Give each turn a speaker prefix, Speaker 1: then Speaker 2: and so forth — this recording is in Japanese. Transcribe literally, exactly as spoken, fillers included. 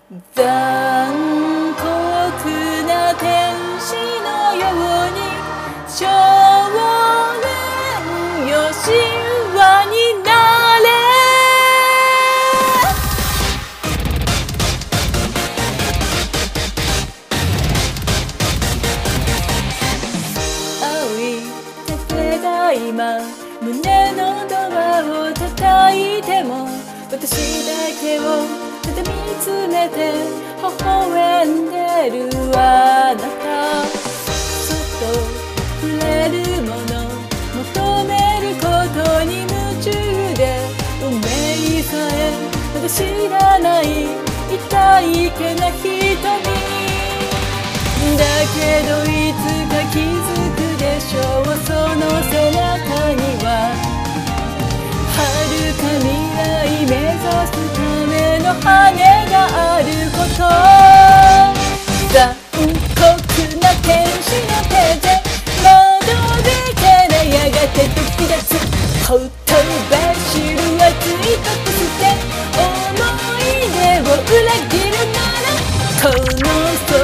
Speaker 1: 残酷な天使のように少年よ神話になれ。青い手が今胸のドアを叩いても私だけをただ見つめて微笑んでるあなた。そっと触れるもの求めることに夢中で運命さえまだ知らない痛いけな瞳だけどいつか気づくでしょう。その背中には遥か未来目指すための羽があること。残酷な天使の手で窓でけなやがて飛び出すほとばしる熱いとこして思い出を裏切るならこの空